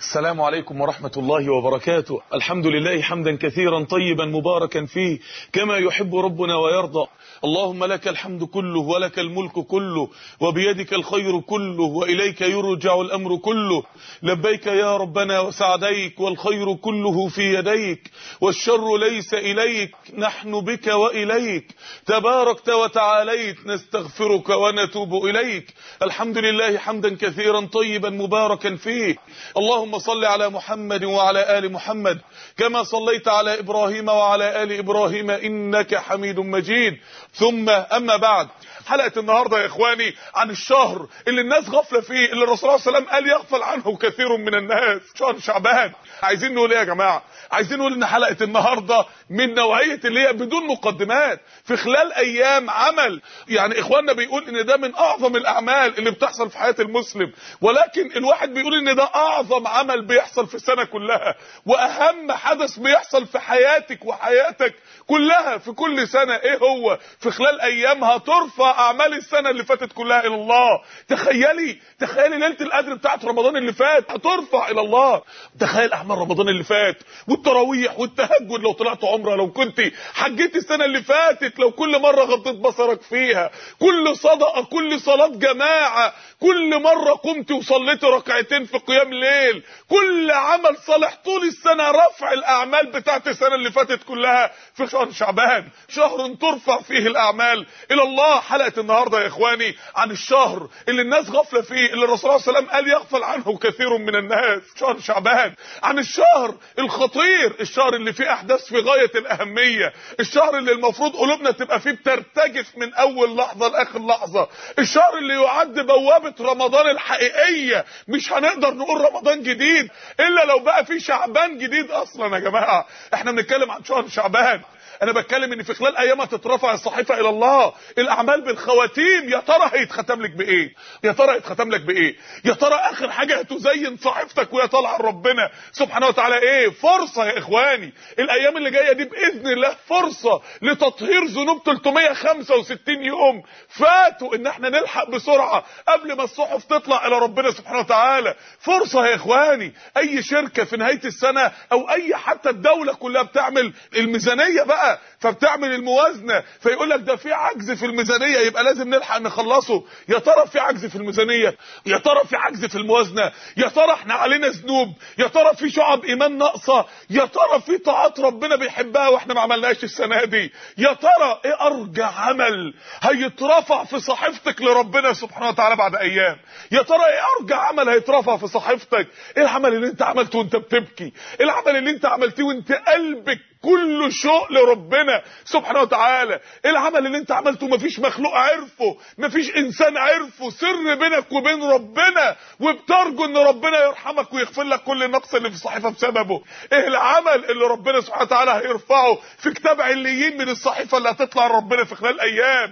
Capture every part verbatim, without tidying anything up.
السلام عليكم ورحمة الله وبركاته. الحمد لله حمدا كثيرا طيبا مباركا فيه كما يحب ربنا ويرضى. اللهم لك الحمد كله ولك الملك كله وبيدك الخير كله وإليك يرجع الأمر كله. لبيك يا ربنا وسعديك والخير كله في يديك والشر ليس إليك، نحن بك وإليك تباركت وتعاليت، نستغفرك ونتوب إليك. الحمد لله حمدا كثيرا طيبا مباركا فيه. اللهم صل على محمد وعلى آل محمد كما صليت على إبراهيم وعلى آل إبراهيم إنك حميد مجيد. ثم أما بعد، حلقة النهاردة يا إخواني عن الشهر اللي الناس غفلة فيه، اللي الرسول صلى الله عليه وسلم قال يغفل عنه كثير من الناس، شهر شعبان. عايزين نقول ايه يا جماعة؟ عايزين نقول ان حلقة النهاردة من نوعية اللي هي بدون مقدمات، في خلال ايام عمل. يعني اخواننا بيقول ان ده من اعظم الاعمال اللي بتحصل في حياة المسلم، ولكن الواحد بيقول ان ده اعظم عمل بيحصل في السنة كلها، واهم حدث بيحصل في حياتك وحياتك كلها في كل سنة. ايه هو؟ في خلال ايامها ترفع اعمال السنة اللي فاتت كلها الى الله. تخيلي تخيلي ليلة القدر بتاعت رمضان اللي فات هترفع الى الله. تخيل اعمال رمضان اللي فات والتراويح والتهجد، لو طلعت عمره، لو كنت حجيت السنة اللي فاتت، لو كل مرة غضيت بصرك فيها، كل صدقة، كل صلاة جماعة، كل مرة قمت وصليت ركعتين في قيام ليل، كل عمل صالح طول السنة، رفع الاعمال بتاعت السنة اللي فاتت كلها في شهر شعبان، شهر ترفع فيه الاعمال الى الله. حلقة النهاردة يا اخواني عن الشهر اللي الناس غفلة فيه، اللي الرسول صلى الله عليه وسلم قال يغفل عنه كثير من الناس، شهر شعبان. عن الشهر الخطير، الشهر اللي فيه احداث في غاية الاهمية، الشهر اللي المفروض قلوبنا تبقى فيه بترتجف من اول لحظة لاخر لحظة، الشهر اللي يعد بوابة رمضان الحقيقية. مش هنقدر نقول رمضان جديد الا لو بقى فيه شعبان جديد اصلا. يا جماعة احنا بنتكلم عن شهر شعبان، انا بتكلم ان في خلال ايامها تترفع الصحيفه الى الله، الاعمال بالخواتيم. يا ترى هيتختم لك بايه؟ يا ترى هيتختم لك بايه؟ يا ترى اخر حاجه هتزين صحيفتك وهي طالعه لربنا سبحانه وتعالى ايه؟ فرصه يا اخواني، الايام اللي جايه دي باذن الله فرصه لتطهير ذنوب ثلاثمية وخمسة وستين يوم فاتوا، ان احنا نلحق بسرعه قبل ما الصحف تطلع الى ربنا سبحانه وتعالى. فرصه يا اخواني. اي شركه في نهايه السنه او اي حتى الدوله كلها بتعمل الميزانيه بقى، فبتعمل الموازنه، فيقول لك ده في عجز في الميزانيه يبقى لازم نلحق نخلصه. يا ترى في عجز في الميزانيه؟ يا ترى في عجز في الموازنه؟ يا ترى احنا علينا ذنوب؟ يا ترى في شعب ايمان ناقصه؟ يا ترى في طاعات ربنا بيحبها واحنا ما عملناش السنه دي؟ يا ترى ايه ارجع عمل هيترفع في صحيفتك لربنا سبحانه وتعالى بعد ايام؟ يا ترى ايه ارجع عمل هيترفع في صحيفتك؟ ايه العمل اللي انت عملته وانت بتبكي؟ ايه العمل اللي انت عملتيه وانت قلبك كل شوق لربنا سبحانه وتعالى؟ ايه العمل اللي انت عملته مفيش مخلوق عرفه، مفيش انسان عرفه، سر بينك وبين ربنا، وبترجو ان ربنا يرحمك ويغفر لك كل النقص اللي في الصحيفه بسببه؟ ايه العمل اللي ربنا سبحانه وتعالى هيرفعه في كتاب عليين من الصحيفه اللي هتطلع لربنا في خلال ايام؟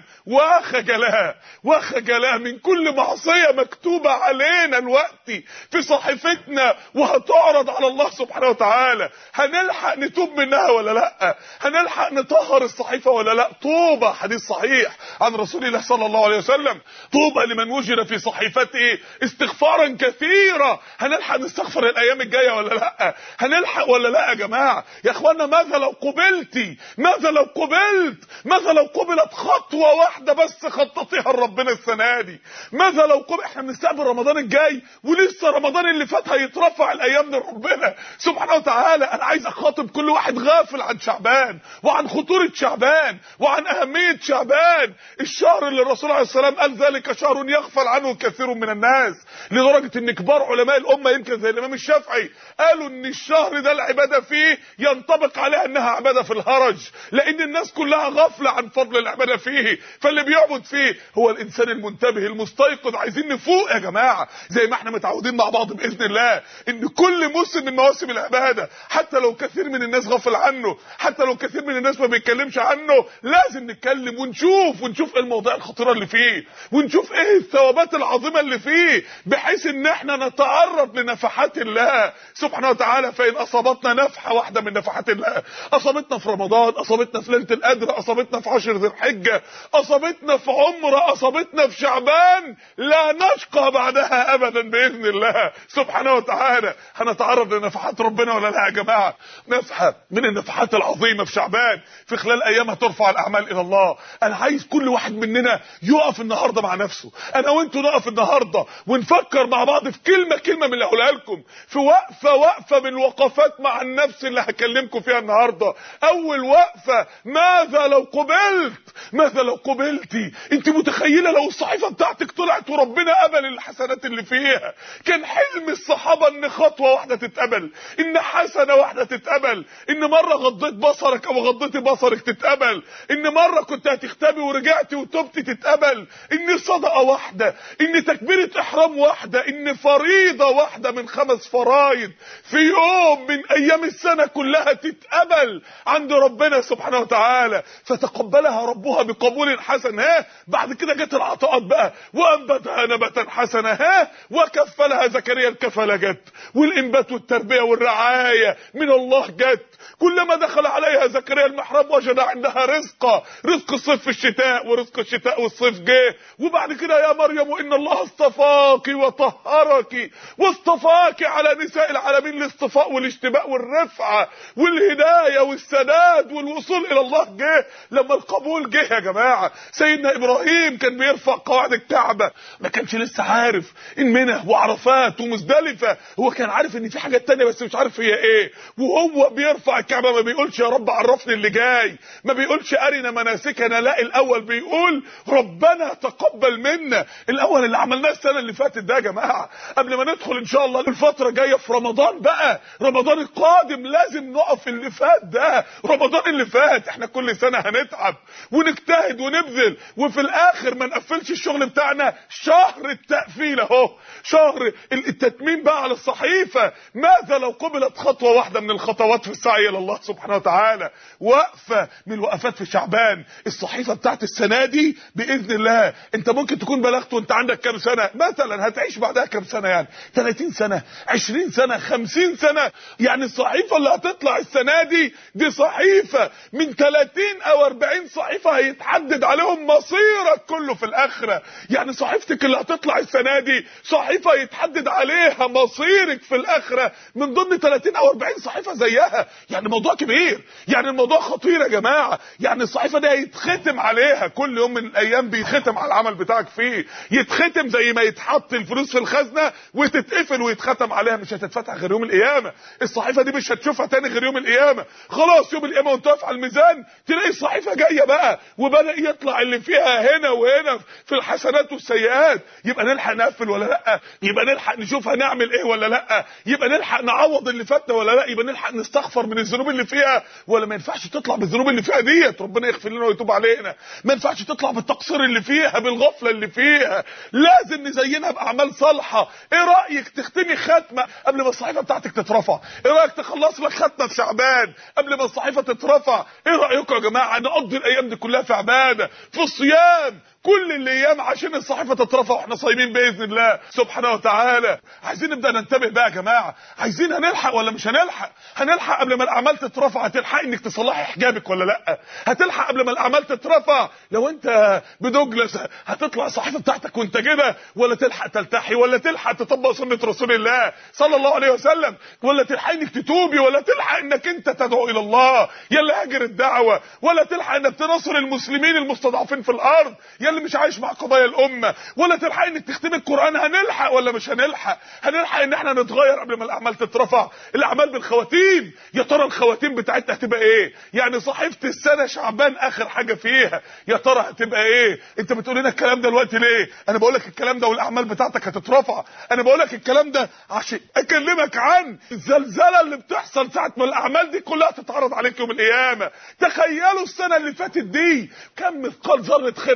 وخجلاه وخجلاه من كل معصيه مكتوبه علينا دلوقتي في صحيفتنا وهتعرض على الله سبحانه وتعالى. هنلحق نتوب منها ولا لا؟ هنلحق نطهر الصحيفه ولا لا؟ طوبى، حديث صحيح عن رسول الله صلى الله عليه وسلم، طوبى لمن وجد في صحيفته استغفارا كثيرا. هنلحق نستغفر الايام الجايه ولا لا؟ هنلحق ولا لا يا جماعه؟ يا اخوانا ماذا لو قبلتي؟ ماذا لو قبلت؟ ماذا لو قبلت خطوه واحده بس خططيها لربنا السنه دي؟ ماذا لو قبل؟ احنا بنستقبل رمضان الجاي ولسه رمضان اللي فات هيترفع الايام لربنا سبحانه وتعالى. انا عايز اخاطب كل واحد غافل عن شعبان وعن خطورة شعبان وعن أهمية شعبان، الشهر اللي الرسول عليه السلام قال ذلك شهر يغفل عنه كثير من الناس، لدرجة ان كبار علماء الأمة يمكن زي الإمام الشافعي قالوا ان الشهر ده العبادة فيه ينطبق عليها انها عبادة في الهرج، لان الناس كلها غافلة عن فضل العبادة فيه، فاللي بيعبد فيه هو الإنسان المنتبه المستيقظ. عايزين نفوق يا جماعة زي ما احنا متعودين مع بعض بإذن الله ان كل موسم من مواسم العبادة حتى لو كثير من الناس غافل عنه عنه، حتى لو كثير من الناس ما بيتكلمش عنه لازم نتكلم ونشوف ونشوف ايه المواضيع الخطيره اللي فيه، ونشوف ايه الثوابات العظيمه اللي فيه، بحيث ان احنا نتعرض لنفحات الله سبحانه وتعالى. فان اصابتنا نفحه واحده من نفحات الله، اصابتنا في رمضان، اصابتنا في ليله القدر، اصابتنا في عشر ذي الحجه، اصابتنا في عمره، اصابتنا في شعبان، لا نشقى بعدها ابدا باذن الله سبحانه وتعالى. هنتعرض لنفحات ربنا ولا لا يا جماعه؟ نفحه من النفحات العظيمه في شعبان، في خلال ايامها ترفع الاعمال الى الله. انا عايز كل واحد مننا يقف النهارده مع نفسه، انا وانتوا نقف النهارده ونفكر مع بعض في كلمه كلمه من اللي هقولها لكم، في وقفه وقفه من الوقفات مع النفس اللي هكلمكم فيها النهارده. اول وقفه، ماذا لو قبلت؟ ماذا لو قبلتي؟ انت متخيله لو الصحيفه بتاعتك طلعت وربنا قبل الحسنات اللي فيها؟ كان حلم الصحابه ان خطوه واحده تتقبل، ان حسنه واحده تتقبل، ان مره غضيت بصرك او غضيتي بصرك تتقبل، ان مره كنت هتختبي ورجعتي وتوبتي تتقبل، ان صدقه واحده، ان تكبيره احرام واحده، ان فريضه واحده من خمس فرايض في يوم من ايام السنه كلها تتقبل عند ربنا سبحانه وتعالى. فتقبلها ربها بقبول حسن. ها بعد كده جت العطاءات بقى، وانبتها نبتا حسنا، ها وكفلها زكريا الكفله جت، والانبات والتربيه والرعايه من الله جت. كلما دخل عليها زكريا المحراب وجد عندها رزقا، رزق الصيف في الشتاء ورزق الشتاء والصيف جه. وبعد كده يا مريم ان الله اصطفاك وطهرك واصطفاك على نساء العالمين، الاصطفاء والاشتباء والرفعه والهدايه والسداد والوصول الى الله جه لما القبول جه يا جماعه. سيدنا ابراهيم كان بيرفع قواعد الكعبه، ما كانش لسه عارف ان منى وعرفات ومزدلفه، هو كان عارف ان في حاجات تانية بس مش عارف هي ايه. وهو بيرفع الكعبه ما بيقولش يا رب عرفني اللي جاي، ما بيقولش ارنا مناسكنا، لا، الاول بيقول ربنا تقبل منا. الاول اللي عملناه السنه اللي فاتت ده يا جماعه، قبل ما ندخل ان شاء الله الفتره جايه في رمضان بقى، رمضان القادم لازم نقف اللي فات ده. رمضان اللي فات احنا كل سنه هنتعب ونجتهد ونبذل، وفي الاخر ما نقفلش الشغل بتاعنا. شهر التقفيل اهو، شهر التتميم بقى على الصحيفه. ماذا لو قبلت خطوه واحده من الخطوات في السعي الى الله سبحانه وتعالى؟ وقفه من الوقفات في شعبان. الصحيفه بتاعت السنه دي باذن الله، انت ممكن تكون بلغت وانت عندك كام سنه مثلا، هتعيش بعدها كام سنه؟ يعني ثلاثين سنه، عشرين سنه، خمسين سنه. يعني الصحيفه اللي هتطلع السنه دي دي صحيفه من ثلاثين او اربعين صحيفه هيتحدد عليهم مصيرك كله في الاخره. يعني صحيفتك اللي هتطلع السنه دي صحيفه يتحدد عليها مصيرك في الاخره من ضمن ثلاثين او اربعين صحيفه زيها. يعني موضوع كبير، يعني الموضوع خطير يا جماعه. يعني الصحيفه دي هيتختم عليها كل يوم من الايام، بيتختم على العمل بتاعك فيه، يتختم زي ما يتحط الفلوس في الخزنه وتتقفل ويتختم عليها، مش هتتفتح غير يوم القيامه. الصحيفه دي مش هتشوفها تاني غير يوم القيامه. خلاص يوم القيامه وانت واقف على الميزان تلاقي الصحيفه جايه بقى، وبدا يطلع اللي فيها هنا وهنا في الحسنات والسيئات. يبقى نلحق نقفل ولا لا؟ يبقى نلحق نشوف هنعمل ايه ولا لا؟ يبقى نلحق نعوض اللي فاتنا ولا لا؟ يبقى نلحق نستغفر من الذنوب اللي فيها ولا ما ينفعش تطلع بالذنوب اللي فيها ديت؟ ربنا يغفر لنا ويتوب علينا. ما ينفعش تطلع بالتقصير اللي فيها، بالغفله اللي فيها. لازم نزينها باعمال صالحه. ايه رايك تختمي ختمه قبل ما الصحيفه بتاعتك تترفع؟ ايه رايك تخلص لك ختمه في شعبان قبل ما الصحيفه تترفع؟ ايه رايكم يا جماعه نقضي الايام دي كلها في عباده، في الصيام، كل الايام عشان الصحيفه تترفع واحنا صايمين باذن الله سبحانه وتعالى؟ عايزين نبدا ننتبه بقى يا جماعه. عايزين هنلحق ولا مش هنلحق؟ هنلحق قبل ما الاعمال تترفع؟ هتلحق انك تصلحي حجابك ولا لا؟ هتلحق قبل ما الاعمال تترفع؟ لو انت بدوجلاس هتطلع الصحيفه بتاعتك وانت كده، ولا تلحق تلتحي، ولا تلحق تطبق سنه رسول الله صلى الله عليه وسلم، ولا تلحق انك تتوبي، ولا تلحق انك انت تدعو الى الله يلا هاجر الدعوه، ولا تلحق انك تنصر المسلمين المستضعفين في الارض يلا مش عايش مع قضايا الامه، ولا تلحق انك تختمي القران. هنلحق ولا مش هنلحق؟ هنلحق ان احنا نتغير قبل ما الاعمال تترفع؟ الاعمال بالخواتيم، يا ترى الخواتيم بتاعتنا هتبقى ايه؟ يعني صحيفه السنه شعبان اخر حاجه فيها يا ترى هتبقى ايه؟ انت بتقول لنا الكلام ده دلوقتي ليه؟ انا بقول لك الكلام ده والاعمال بتاعتك هتترفع. انا بقول لك الكلام ده عشان اكلمك عن الزلزله اللي بتحصل ساعه ما الاعمال دي كلها تتعرض عليك يوم القيامه. تخيلوا السنه اللي فاتت دي كم مثقال ذره خير هيتحط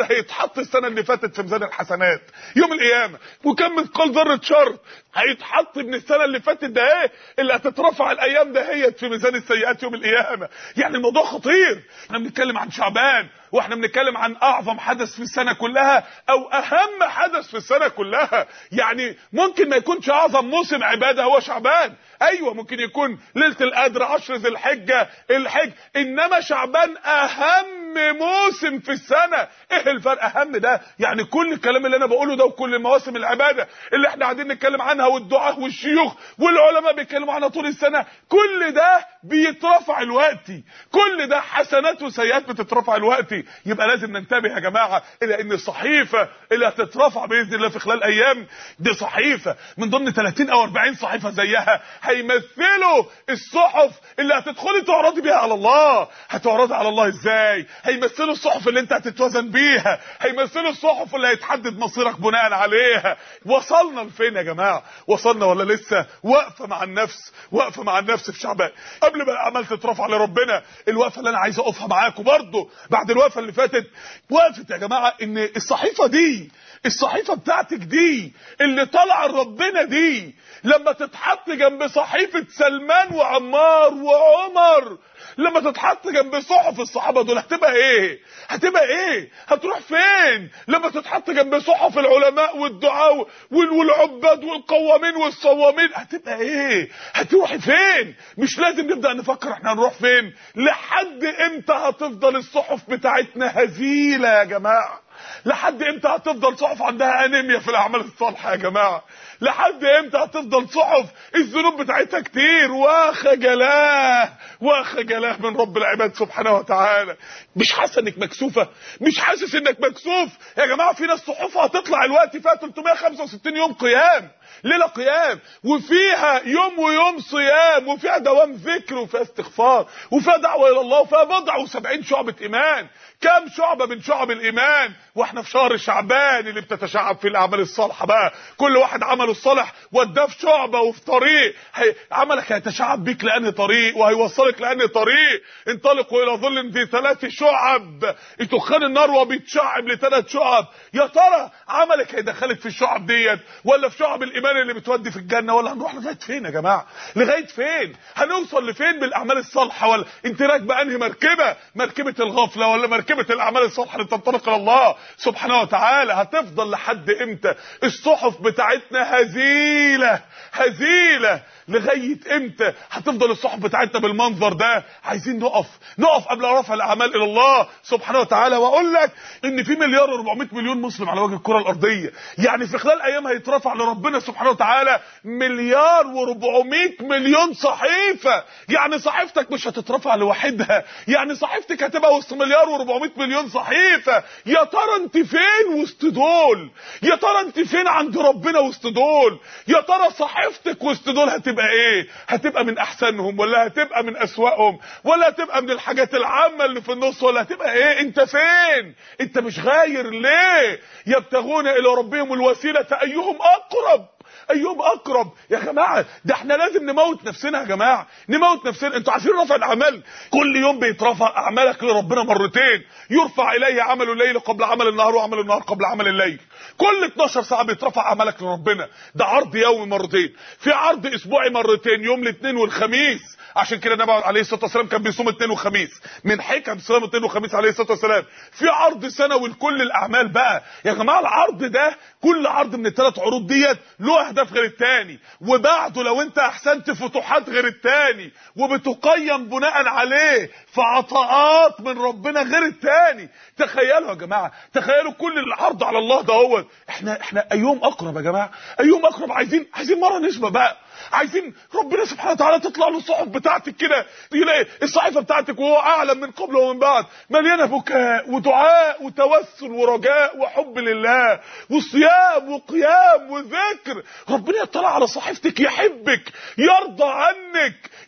هيتحط السنه اللي فاتت في ميزان الحسنات يوم القيامه، وكم مثقال ذره شر هيتحط من السنه اللي فاتت ده ايه اللي هتترفع الايام دهيت في ميزان السيئات يوم القيامه. يعني الموضوع خطير. احنا بنتكلم عن شعبان، واحنا بنتكلم عن اعظم حدث في السنه كلها او اهم حدث في السنه كلها. يعني ممكن ما يكونش اعظم موسم عباده هو شعبان، ايوه ممكن يكون ليله القدر، عشر ذي الحجه، الحج، انما شعبان اهم موسم في السنه. ايه الفرق اهم ده؟ يعني كل الكلام اللي انا بقوله ده وكل مواسم العباده اللي احنا قاعدين نتكلم عنها والدعاء والشيوخ والعلماء بيتكلموا عنها طول السنه، كل ده بيترفع الوقتي، كل ده حسنات وسيئات بتترفع الوقتي. يبقى لازم ننتبه يا جماعه الى ان الصحيفه اللي هتترفع باذن الله في خلال ايام دي صحيفه من ضمن ثلاثين او أربعين صحيفه زيها هيمثلوا الصحف اللي هتدخلي تعرضي بيها على الله. هتعرضي على الله ازاي؟ هيمثلوا الصحف اللي انت هتتوزن بيها، هيمثلوا الصحف اللي هيتحدد مصيرك بناء عليها. وصلنا لفين يا جماعه؟ وصلنا ولا لسه؟ وقفه مع النفس، وقفه مع النفس في شعبان قبل ما الاعمال تترفع لربنا. الوقفه اللي انا عايز اقفها معاكم برضو بعد الوقفه اللي فاتت، وقفت يا جماعه ان الصحيفه دي، الصحيفه بتاعتك دي اللي طالعه لربنا دي، لما تتحط جنب صحيفه سلمان وعمار وعمر، لما تتحط جنب صحف الصحابه دول هتبقى ايه؟ هتبقى ايه؟ هتروح فين؟ لما تتحط جنب صحف العلماء والدعاء والعباد والقوامين والصوامين هتبقى ايه؟ هتروحي فين؟ مش لازم نبدا نفكر احنا هنروح فين. لحد امتى هتفضل الصحف بتاعتنا هزيله يا جماعه؟ لحد امتى هتفضل صحف عندها انيميا في الاعمال الصالحه يا جماعه؟ لحد امتى هتفضل صحف الذنوب بتاعتها كتير وخجلاه وخجلاه من رب العباد سبحانه وتعالى؟ مش حاسه انك مكسوفه؟ مش حاسس انك مكسوف يا جماعه؟ في ناس صحفها هتطلع الوقت فيها ثلاثمائة وخمسة وستين يوم قيام، ليله قيام، وفيها يوم ويوم صيام، وفيها دوام ذكر، وفيها استغفار، وفيها دعوه الى الله، وفيها بضع وسبعين شعبه ايمان. كم شعبه من شعب الايمان؟ واحنا في شهر شعبان اللي بتتشعب فيه الاعمال الصالحه بقى. كل واحد عمله الصالح وداه في شعبه وفي طريق. هي عملك هيتشعب بيك لانهي طريق وهيوصلك لانهي طريق. انطلقوا الى ظل ذي ثلاث شعب، دخان النار وبيتشعب لثلاث شعب. يا ترى عملك هيدخلك في الشعب ديت ولا في شعب الايمان اللي بتودي في الجنه؟ ولا هنروح لغايه فين يا جماعه؟ لغايه فين؟ هنوصل لفين بالاعمال الصالحه؟ ولا انت راكبه انهي مركبه؟ مركبه الغفله ولا مركبه الاعمال الصالحه اللي تنطلق الى الله سبحانه وتعالى؟ هتفضل لحد امتى الصحف بتاعتنا هزيله هزيله؟ لغايه امتى هتفضل الصحف بتاعتنا بالمنظر ده؟ عايزين نقف نقف قبل رفع الاعمال الى الله سبحانه وتعالى. واقول لك ان في مليار وأربعمائة مليون مسلم على وجه الكره الارضيه. يعني في خلال ايام هيترفع لربنا سبحانه وتعالى مليار وأربعمائة مليون صحيفه. يعني صحيفتك مش هتترفع لوحدها، يعني صحيفتك هتبقى وسط مليار وأربعمائة مليون صحيفه. يا ترى انت فين وسط دول؟ يا ترى انت فين عند ربنا وسط دول؟ يا ترى صحيفتك وسط دول هتبقى ايه؟ هتبقى من احسنهم ولا هتبقى من اسوأهم ولا هتبقى من الحاجات العامه اللي في النص ولا هتبقى ايه؟ انت فين؟ انت مش غاير ليه؟ يبتغون الى ربهم الوسيله ايهم اقرب ايهم اقرب. يا جماعه ده احنا لازم نموت نفسنا يا جماعه، نموت نفسنا. انتوا عارفين رفع الاعمال كل يوم بيترفع اعمالك لربنا مرتين. يرفع اليه عمل الليل قبل عمل النهار وعمل النهار قبل عمل الليل. كل اتناشر ساعه بيترفع عملك لربنا. ده عرض يومي مرتين، في عرض اسبوعي مرتين يوم الاثنين والخميس. عشان كده النبي عليه الصلاه والسلام كان بيصوم اثنين وخميس، من حكم صيام اثنين وخميس عليه الصلاه والسلام. في عرض سنوي لكل الاعمال بقى يا جماعه. العرض ده كل عرض من الثلاث عروض ديت له اهداف غير الثاني، وبعده لو انت احسنت فتوحات غير الثاني، وبتقيم بناء عليه في عطاءات من ربنا غير الثاني. تخيلوا يا جماعه، تخيلوا كل العرض على الله ده هو احنا احنا ايوم اقرب يا جماعه، ايوم اقرب. عايزين عايزين مره نسبه بقى، عايزين ربنا سبحانه وتعالى تطلع له الصحف بتاعتك كده، يلاقي الصحيفه بتاعتك وهو اعلم من قبل ومن بعد مليانه بكاء ودعاء وتوسل ورجاء وحب لله وصيام وقيام وذكر. ربنا يطلع على صحيفتك، يحبك، يرضى عنك،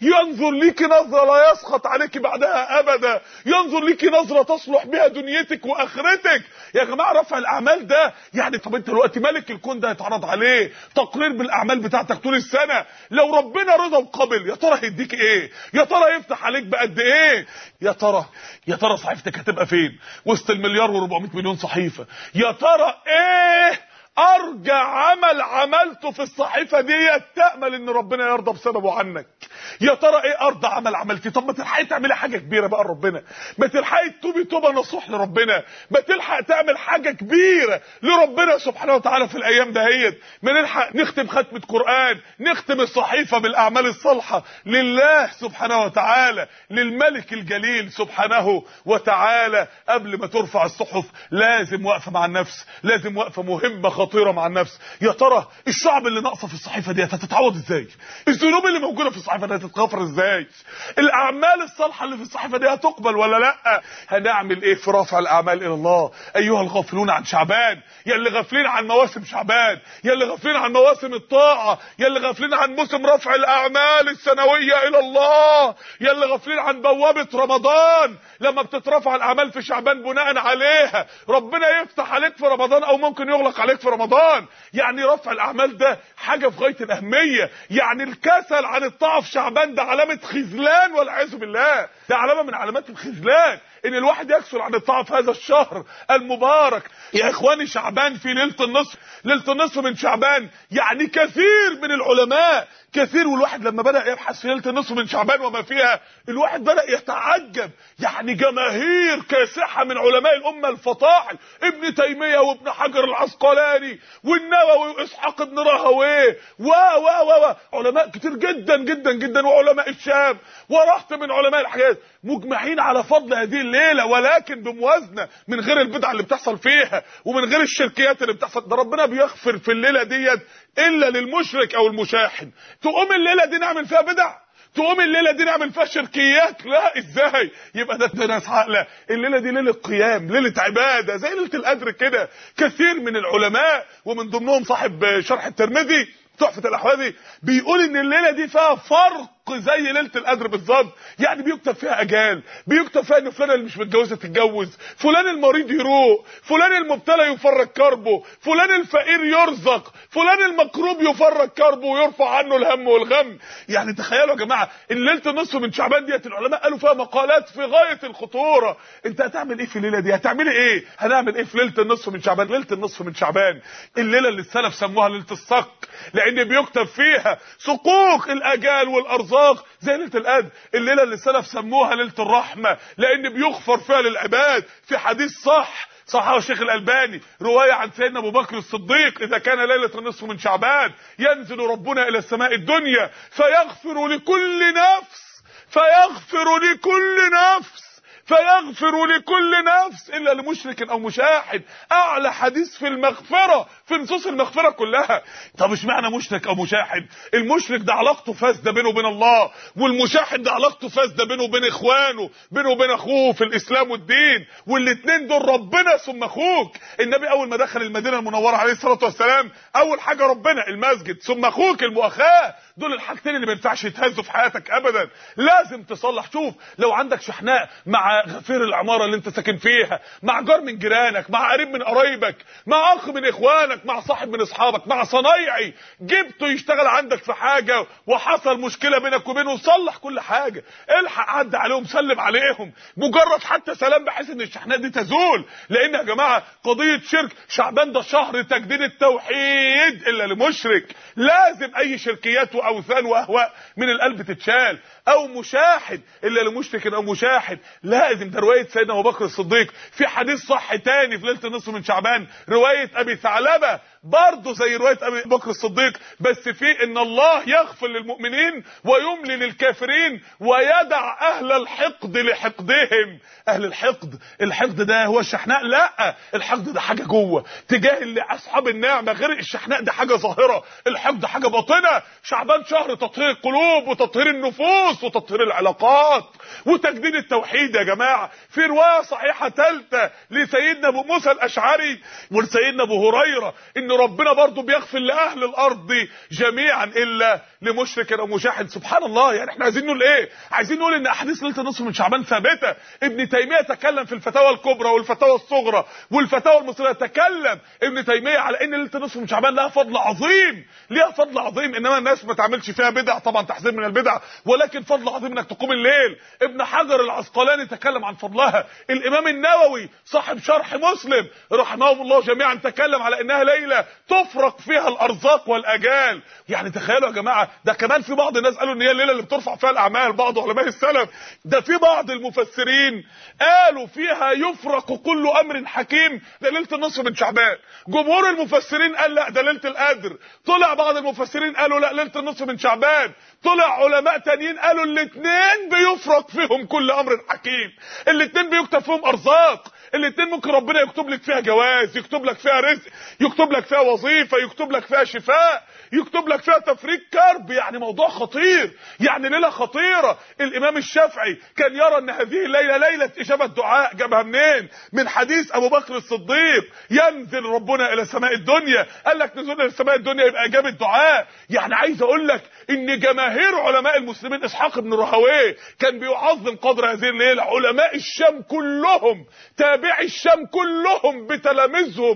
ينظر ليك نظرة لا يسخط عليك بعدها ابدا، ينظر ليك نظرة تصلح بها دنيتك واخرتك. يا جماعة رفع الاعمال ده يعني، طب انت دلوقتي ملك الكون ده هيتعرض عليه تقرير بالاعمال بتاعتك طول السنة، لو ربنا رضى وقبل يا ترى هيديك ايه؟ يا ترى يفتح عليك بقد ايه؟ يا ترى يا ترى صحيفتك هتبقى فين وسط المليار واربعمية مليون صحيفة؟ يا ترى ايه ارجع عمل عملته في الصحيفة ديت تأمل ان ربنا يرضى بسببه عنك؟ يا ترى ايه ارضى عمل عملتي؟ طب ما تلحقي تعملي حاجه كبيره بقى لربنا، ما تلحقي تتوبي توبه نصوح لربنا، ما تلحق تعمل حاجه كبيره لربنا سبحانه وتعالى في الايام دهيت، ما نلحق نختم ختمه قران، نختم الصحيفه بالاعمال الصالحه لله سبحانه وتعالى، للملك الجليل سبحانه وتعالى. قبل ما ترفع الصحف لازم وقفه مع النفس، لازم وقفه مهمه خطيره مع النفس. يا ترى الشعب اللي ناقصه في الصحيفه ديت هتتعوض ازاي؟ الذنوب اللي موجوده في الصحيفه دي هتتغفر ازاي؟ الاعمال الصالحه اللي في الصحيفه دي هتقبل ولا لا؟ هنعمل ايه في رفع الاعمال الى الله؟ ايها الغافلون عن شعبان، يا اللي غافلين عن مواسم شعبان، يا اللي غافلين عن مواسم الطاعه، يا اللي غافلين عن موسم رفع الاعمال السنويه الى الله، يا اللي غافلين عن بوابه رمضان لما بتترفع الاعمال في شعبان بناء عليها ربنا يفتح عليك في رمضان او ممكن يغلق عليك في رمضان. يعني رفع الاعمال ده حاجه في غايه الاهميه، يعني الكسل عن الطاعه في شعبان ده علامه خذلان والعياذ بالله، ده علامه من علامات الخذلان ان الواحد يكسل عن الطاعه في هذا الشهر المبارك. يا اخواني شعبان في ليله النصف، ليله النصف من شعبان، يعني كثير من العلماء كثير، والواحد لما بدأ يبحث في ليله النصف من شعبان وما فيها الواحد بدأ يتعجب، يعني جماهير كاسحه من علماء الامه الفطاحل، ابن تيميه وابن حجر العسقلاني والنووي واسحاق ابن راهويه و و و علماء كتير جدا جدا جدا، وعلماء الشام ورحت من علماء الحجاز مجمعين على فضل هذه الليله، ولكن بموازنه من غير البدع اللي بتحصل فيها ومن غير الشركيات اللي بتحصل. ده ربنا بيغفر في الليله ديت الا للمشرك او المشاحن. تقوم الليله دي نعمل فيها بدع؟ تقوم الليله دي نعمل فيها شركيات؟ لا، ازاي؟ يبقى ده ناس عاقله. الليله دي ليله قيام، ليله عباده زي ليله القدر كده. كثير من العلماء ومن ضمنهم صاحب شرح الترمذي تحفة الأحوذي بيقول ان الليله دي فيها فرق زي ليله القدر بالظبط، يعني بيكتب فيها اجال، بيكتب فيها ان فلان اللي مش متجوزه تتجوز، فلان المريض يروق، فلان المبتلى يفرج كربه، فلان الفقير يرزق، فلان المكروب يفرج كربه ويرفع عنه الهم والغم. يعني تخيلوا يا جماعه ان ليله النصف من شعبان ديت العلماء قالوا فيها مقالات في غايه الخطوره. انت هتعمل ايه في الليله دي؟ هتعملي ايه؟ هنعمل ايه في ليله النصف من شعبان؟ ليله النصف من شعبان الليله اللي السلف سموها ليله الصك، لان بيكتب فيها صكوك الاجال والارزاق زي ليله القدر. الليله اللي السلف سموها ليله الرحمه لان بيغفر فيها للعباد. في حديث صح صححه الشيخ الألباني روايه عن سيدنا ابو بكر الصديق، اذا كان ليله النصف من شعبان ينزل ربنا الى السماء الدنيا فيغفر لكل نفس، فيغفر لكل نفس فيغفر لكل نفس الا لمشرك او مشاحن. اعلى حديث في المغفره في نصوص المغفره كلها. طب اشمعنى مشرك او مشاحن؟ المشرك ده علاقته فاسده بينه وبين الله، والمشاحن ده علاقته فاسده بينه وبين اخوانه، بينه وبين اخوه في الاسلام والدين، والاثنين دول ربنا ثم اخوك. النبي اول ما دخل المدينه المنوره عليه الصلاه والسلام اول حاجه ربنا المسجد ثم اخوك المؤاخاه. دول الحاجتين اللي ما ينفعش يتهزوا في حياتك ابدا، لازم تصلح. شوف لو عندك شحناء مع غفير العماره اللي انت ساكن فيها، مع جار من جيرانك، مع قريب من قرايبك، مع اخ من اخوانك، مع صاحب من اصحابك، مع صنايعي جبته يشتغل عندك في حاجه وحصل مشكله بينك وبينه، صلح كل حاجه، الحق عدى عليهم، سلم عليهم، مجرد حتى سلام بحيث ان الشحناء دي تزول. لان يا جماعه قضيه شرك شعبان ده شهر تجديد التوحيد الا لمشرك. لازم اي شركيات واوثان واهواء من القلب تتشال. او مشاحن الا لمشرك او مشاحن لازم. ده روايه سيدنا ابو بكر الصديق. في حديث صح تاني في ليله النصف من شعبان روايه ابي ثعلبه برضه زي روايه ابي بكر الصديق، بس في ان الله يغفر للمؤمنين ويملي للكافرين ويدع اهل الحقد لحقدهم. اهل الحقد، الحقد ده هو الشحناء؟ لا، الحقد ده حاجه جوه تجاه اللي اصحاب النعمه، غير الشحناء ده حاجه ظاهره، الحقد حاجه باطنه. شعبان شهر تطهير القلوب وتطهير النفوس وتطهير العلاقات وتجديد التوحيد يا جماعه. في روايه صحيحه ثالثه لسيدنا ابو موسى الاشعري ولسيدنا ابو هريره ان ربنا برضو بيغفر لاهل الارض جميعا الا لمشرك او مجاحد. سبحان الله. يعني احنا عايزين نقول ايه؟ عايزين نقول ان احاديث ليله النصف من شعبان ثابته. ابن تيميه تكلم في الفتاوى الكبرى والفتاوى الصغرى والفتاوى المصريه، تكلم ابن تيميه على ان ليله النصف من شعبان لها فضل عظيم، ليها فضل عظيم، انما الناس ما تعملش فيها بدع، طبعا تحذير من البدع، ولكن فضل عظيم انك تقوم الليل. ابن حجر العسقلاني تكلم عن فضلها. الامام النووي صاحب شرح مسلم رحمهم الله جميعا تكلم على انها ليله تفرق فيها الارزاق والاجال. يعني تخيلوا يا جماعه، ده كمان في بعض الناس قالوا ان هي الليله اللي بترفع فيها الاعمال، بعض علماء السلف. ده في بعض المفسرين قالوا فيها يفرق كل امر حكيم، ده ليله النصف من شعبان. جمهور المفسرين قال لا ده ليله القدر. طلع بعض المفسرين قالوا لا ليله النصف من شعبان. طلع علماء تانيين قالوا الاثنين بيفرق فيهم كل امر حكيم، الاثنين بيكتب فيهم ارزاق، الاثنين ممكن ربنا يكتب لك فيها جواز، يكتب لك فيها رزق، يكتب لك فيها وظيفه، يكتب لك فيها شفاء، يكتب لك فيها تفريج كرب. يعني موضوع خطير، يعني ليله خطيره. الامام الشافعي كان يرى ان هذه الليله ليله اجابه دعاء. جابها منين؟ من حديث ابو بكر الصديق، ينزل ربنا الى سماء الدنيا. قال لك نزولنا الى سماء الدنيا يبقى اجابه دعاء. يعني عايز اقول لك ان جماهير علماء المسلمين، اسحاق بن راهويه كان بيعظم قدر هذه الليله. علماء الشام كلهم، تابعي الشام كلهم، بتلاميذهم،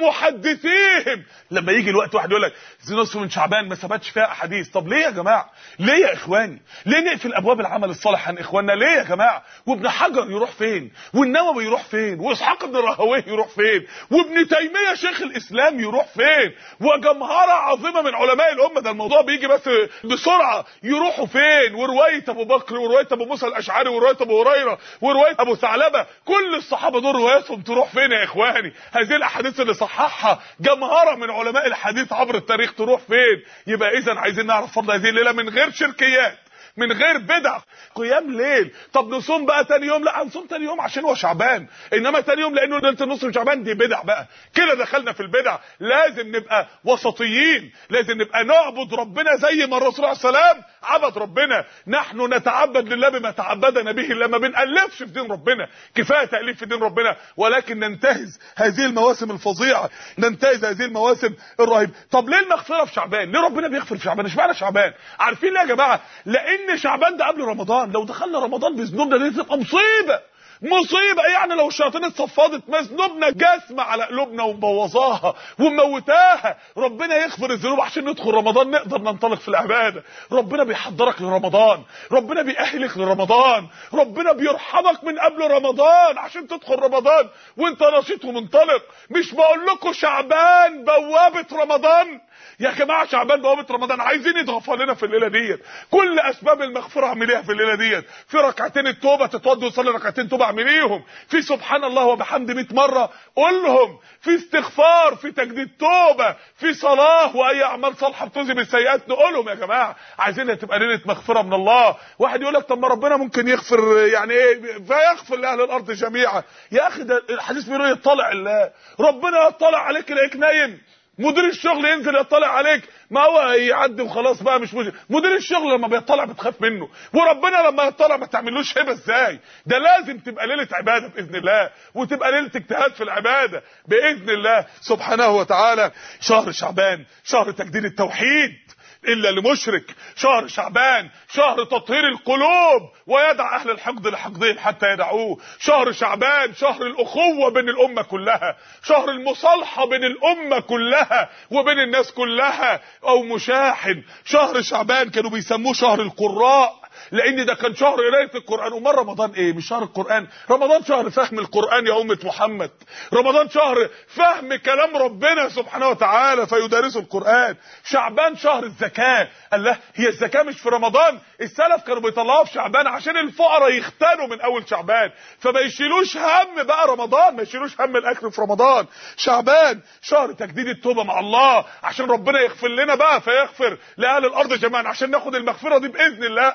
بمحدثيهم، لما يجي الوقت واحد يقول لك نصف من شعبان ما ثبتش فيها احاديث. طب ليه يا جماعه؟ ليه يا اخواني؟ ليه نقفل ابواب العمل الصالح عن اخواننا؟ ليه يا جماعه؟ وابن حجر يروح فين؟ والنووي يروح فين؟ واسحاق بن راهويه يروح فين؟ وابن تيميه شيخ الاسلام يروح فين؟ وجمهره عظيمه من علماء الامه، ده الموضوع بيجي بس بسرعه، يروحوا فين؟ وروايه ابو بكر، وروايه ابو موسى الاشعري، وروايه ابو هريره، وروايه ابو ثعلبه، كل الصحابه دول رواياتهم تروح فين يا اخواني؟ هذه الاحاديث اللي صححها جمهره من علماء الحديث عبر التاريخ تروح فين؟ يبقى اذا عايزين نعرف فضل هذه الليله من غير شركيات، من غير بدع. قيام ليل. طب نصوم بقى تاني يوم؟ لا هنصوم تاني يوم عشان هو شعبان، انما تاني يوم لانه ليله النصف من شعبان دي بدع بقى، كده دخلنا في البدع. لازم نبقى وسطيين، لازم نبقى نعبد ربنا زي ما الرسول عليه السلام عبد ربنا. نحن نتعبد لله بما تعبدنا به الله، ما بنألفش في دين ربنا، كفايه تأليف في دين ربنا، ولكن ننتهز هذه المواسم الفظيعه، ننتهز هذه المواسم الرهيبه. طب ليه المغفره في شعبان؟ ليه ربنا بيغفر في شعبان؟ اشمعنى شعبان؟ عارفين ليه يا جماعه؟ لان شعبان ده قبل رمضان. لو دخلنا رمضان بذنوبنا دي تبقى مصيبه، مصيبه. يعني لو الشياطين اتصفدت مذنوبنا جسمه على قلوبنا ومبوظاها وموتاها، ربنا يغفر الذنوب عشان ندخل رمضان نقدر ننطلق في العباده. ربنا بيحضرك لرمضان، ربنا بيأهلك لرمضان، ربنا بيرحمك من قبل رمضان عشان تدخل رمضان وانت نشيط ومنطلق. مش بقول لكم شعبان بوابه رمضان يا جماعه؟ شعبان بوابه رمضان. عايزين يتغفر لنا في الليله ديت كل اسباب المغفره، اعمليها في الليله ديت. في ركعتين التوبه، تتوضى وتصلي ركعتين توبه اعمليهم. في سبحان الله وبحمد مئة مره قولهم. في استغفار، في تجديد توبه، في صلاه واي اعمال صالحه بتذهب السيئات نقولهم يا جماعه. عايزينها تبقى ليله مغفره من الله. واحد يقول لك طب ما ربنا ممكن يغفر، يعني ايه؟ فيغفر لاهل الارض جميعا. يا اخي ده الحديث بيقول يطلع الله، ربنا يطلع عليك لقيك نايم، مدير الشغل ينزل يطلع عليك، ما هو يعدي وخلاص بقى، مش مجرد. مدير الشغل لما بيطلع بتخاف منه، وربنا لما يطلع ما تعملوش هبه ازاي؟ ده لازم تبقى ليله عباده باذن الله، وتبقى ليله اجتهاد في العباده باذن الله سبحانه وتعالى. شهر شعبان شهر تجديد التوحيد الا لمشرك. شهر شعبان شهر تطهير القلوب ويدع اهل الحقد لحقدهم حتى يدعوه. شهر شعبان شهر الاخوه بين الامه كلها، شهر المصالحه بين الامه كلها وبين الناس كلها او مشاحن. شهر شعبان كانوا بيسموه شهر القراء، لان ده كان شهر قرايه القران. ومر رمضان ايه؟ مش شهر القران؟ رمضان شهر فهم القران يا امه محمد، رمضان شهر فهم كلام ربنا سبحانه وتعالى فيدرسوا القران. شعبان شهر الزكاه. الله، هي الزكاه مش في رمضان؟ السلف كانوا بيطلعوها في شعبان عشان الفقراء يختنوا من اول شعبان، فما يشيلوش هم بقى رمضان، ما يشيلوش هم الاكل في رمضان. شعبان شهر تجديد التوبه مع الله عشان ربنا يغفر لنا بقى، فيغفر لاهل الارض جميعا عشان ناخد المغفره دي باذن الله. اعظم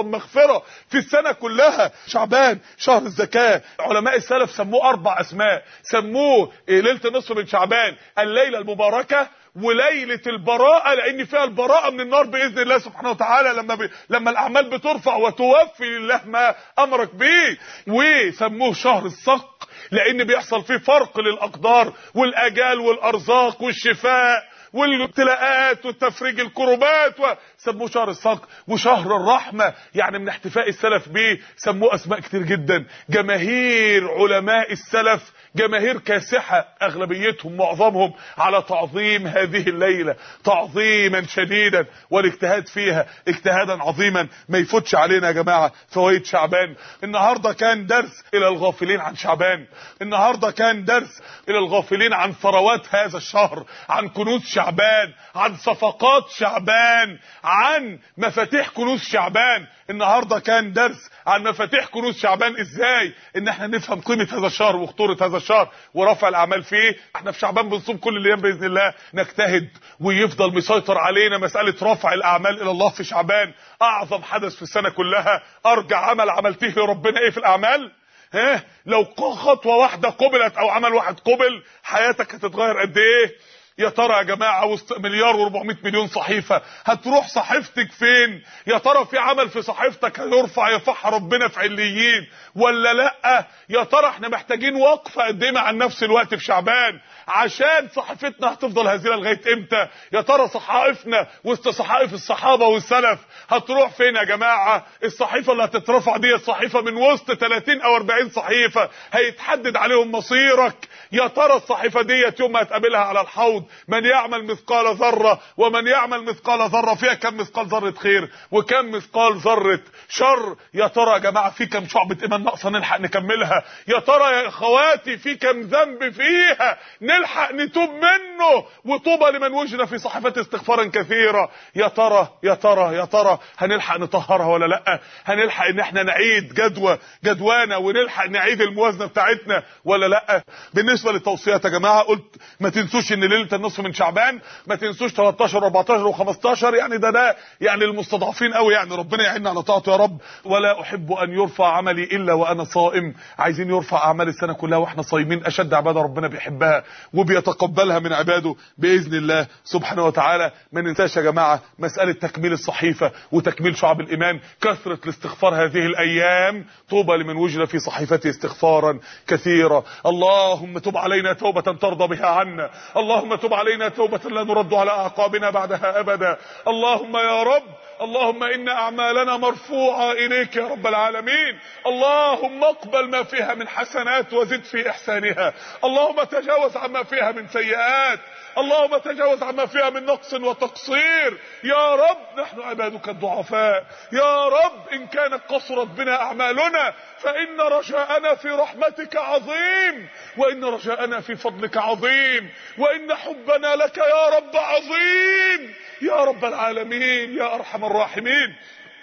اعظم مغفرة في السنة كلها. شعبان شهر الزكاة، علماء السلف سموه اربع اسماء، سموه ليلة النصف من شعبان الليلة المباركة، وليلة البراءة لان فيها البراءة من النار باذن الله سبحانه وتعالى لما ب... لما الاعمال بترفع وتوفي لله ما امرك به. وسموه شهر الصق لان بيحصل فيه فرق للاقدار والاجال والارزاق والشفاء والابتلاءات وتفريج الكربات، وسموه شهر الصق. وشهر الرحمة يعني من احتفاء السلف به سموه اسماء كتير جدا. جماهير علماء السلف جماهير كاسحة اغلبيتهم معظمهم على تعظيم هذه الليلة تعظيما شديدا والاجتهاد فيها اجتهادا عظيما. ما يفوتش علينا يا جماعة فوائد شعبان. النهاردة كان درس الى الغافلين عن شعبان، النهاردة كان درس الى الغافلين عن ثروات هذا الشهر، عن كنوز شعبان، عن صفقات شعبان، عن مفاتيح كنوز شعبان. النهاردة كان درس عن مفاتيح كنوز شعبان، ازاي ان احنا نفهم قيمة هذا الشهر وخطورة هذا الشهر ورفع الاعمال فيه. احنا في شعبان بنصوم كل الايام باذن الله، نجتهد ويفضل مسيطر علينا مسألة رفع الاعمال الى الله في شعبان. اعظم حدث في السنة كلها، ارجع عمل عملتيه لربنا ايه في الاعمال؟ ها لو خطوة واحدة قبلت او عمل واحد قبل حياتك هتتغير قد ايه؟ يا ترى يا جماعة وسط مليار واربعمائة مليون صحيفة هتروح صحيفتك فين؟ يا ترى في عمل في صحيفتك هيرفع يرفعها ربنا في عليين ولا لا؟ يا ترى احنا محتاجين وقفة قد ايه مع النفس الوقت في شعبان عشان صحيفتنا هتفضل هزيلة لغاية امتى؟ يا ترى صحائفنا وسط صحائف الصحابة والسلف هتروح فين يا جماعة؟ الصحيفة اللي هتترفع دي الصحيفة من وسط ثلاثين او اربعين صحيفة هيتحدد عليهم مصيرك. يا ترى الصحيفة ديت يوم ما هتقابلها على الحوض من يعمل مثقال ذرة ومن يعمل مثقال ذرة فيها كم مثقال ذرة خير وكم مثقال ذرة شر. يا ترى يا جماعة في كم شعبة ايمان ناقصة نلحق نكملها؟ يا ترى يا اخواتي في كم ذنب فيها نلحق نتوب منه؟ وطوبى لمن وجد في صحيفة استغفارا كثيرة. يا ترى يا ترى يا ترى هنلحق نطهرها ولا لا؟ هنلحق ان احنا نعيد جدوى جدوانا ونلحق نعيد الموازنة بتاعتنا ولا لا؟ بالنسبة للتوصيات يا جماعة قلت ما تنسوش ان ليلة النصف من شعبان، ما تنسوش تلتاشر واربعتاشر وخمستاشر يعني ده ده يعني المستضعفين قوي، يعني ربنا يعيننا على طاعته يا رب. ولا احب ان يرفع عملي الا وانا صائم. عايزين يرفع اعمال السنه كلها واحنا صايمين، اشد عباده ربنا بيحبها وبيتقبلها من عباده باذن الله سبحانه وتعالى. ما ننساش يا جماعه مساله تكميل الصحيفه وتكميل شعب الايمان، كثره الاستغفار هذه الايام. طوبى لمن وجد في صحيفته استغفارا كثيرا. اللهم تب علينا توبه ترضى بها عنا، اللهم تب علينا توبة لا نرد على أعقابنا بعدها أبدا. اللهم يا رب اللهم إن أعمالنا مرفوعة إليك يا رب العالمين. اللهم اقبل ما فيها من حسنات وزد في إحسانها. اللهم تجاوز عما فيها من سيئات. اللهم تجاوز عما فيها من نقص وتقصير. يا رب نحن عبادك الضعفاء. يا رب إن كانت قصرت بنا أعمالنا فإن رجاءنا في رحمتك عظيم، وإن رجاءنا في فضلك عظيم، وإن حبنا لك يا رب عظيم يا رب العالمين يا أرحم الراحمين.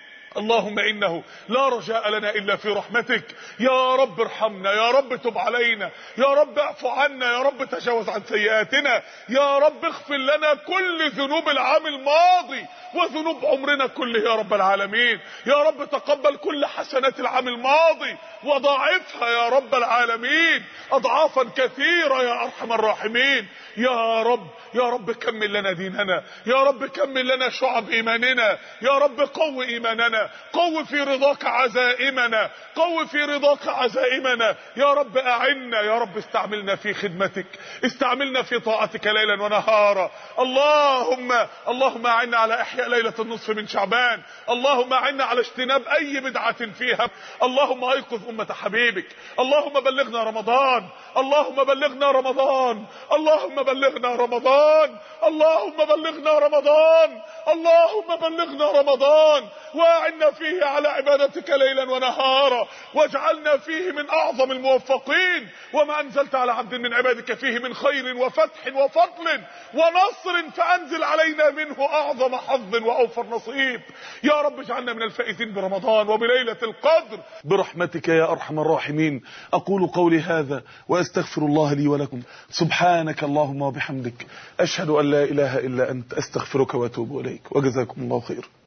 اللهم إنه لا رجاء لنا إلا في رحمتك. يا رب ارحمنا، يا رب تب علينا، يا رب اعف عنا، يا رب تجاوز عن سيئاتنا، يا رب اغفر لنا كل ذنوب العام الماضي وذنوب عمرنا كله يا رب العالمين. يا رب تقبل كل حسنات العام الماضي وضاعفها يا رب العالمين أضعافا كثيرة يا أرحم الراحمين. يا رب يا رب كمل لنا ديننا، يا رب كمل لنا شعب إيماننا، يا رب قو إيماننا، قو في رضاك عزائمنا، قو في رضاك عزائمنا. يا رب أعنا، يا رب استعملنا في خدمتك، استعملنا في طاعتك ليلا ونهارا. اللهم اللهم أعنا على إحياء ليلة النصف من شعبان. اللهم أعنا على اجتناب أي بدعة فيها. اللهم أيقظ أمة حبيبك. اللهم بلغنا رمضان، اللهم بلغنا رمضان، اللهم بلغنا رمضان، اللهم بلغنا رمضان، اللهم بلغنا رمضان واعنا فيه على عبادتك ليلا ونهارا، واجعلنا فيه من أعظم الموفقين. وما أنزلت على عبد من عبادك فيه من خير وفتح وفضل ونصر فأنزل علينا منه أعظم حظ وأوفر نصيب. يا رب اجعلنا من الفائزين برمضان وبليلة القدر برحمتك يا أرحم الراحمين. أقول قولي هذا وأستغفر الله لي ولكم. سبحانك اللهم وبحمدك، أشهد أن لا إله إلا أنت، أستغفرك وأتوب إليك، وجزاكم الله خير.